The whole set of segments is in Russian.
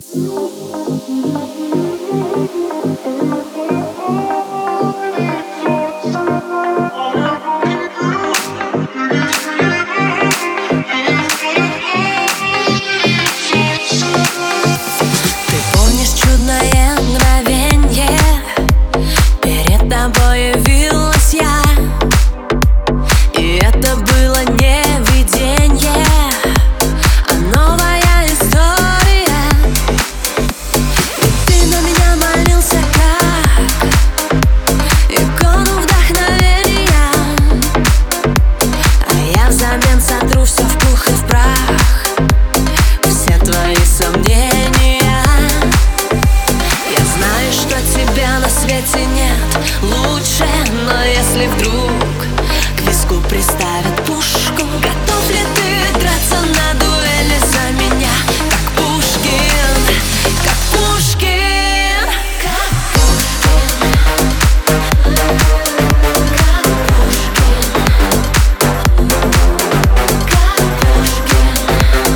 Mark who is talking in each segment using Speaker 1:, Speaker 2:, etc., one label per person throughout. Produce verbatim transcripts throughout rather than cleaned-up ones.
Speaker 1: Появилась я, и это было не видение, а новая история. И ты на меня молился как икону вдохновения, а я взамен сотру все в пух и в прах, все твои сомнения. Я знаю, что тебя на свете нет лучше, но если вдруг к виску приставят пушку, готов ли ты драться на дуэли за меня, как Пушкин, как Пушкин, как Пушкин, как Пушкин, как Пушкин.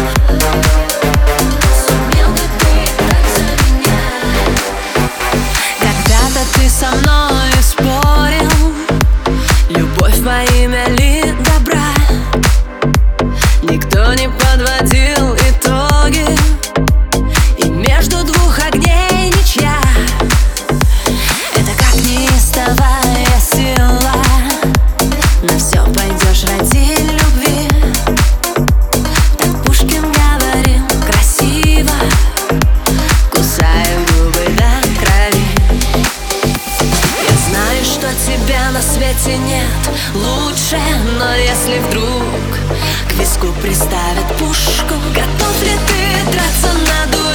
Speaker 1: Сумел бы ты так за меня? Когда-то ты со мной спорил, любовь во имя ли добра. Никто не подводил итоги, и между двух огней ничья. Это как неистовая сила, на все пойдешь ради любви. Так Пушкин говорил красиво, кусая губы до крови. Я знаю, что тебя на свете нет лучше, но если вдруг к виску приставят пушку, готов ли ты драться на дуэль?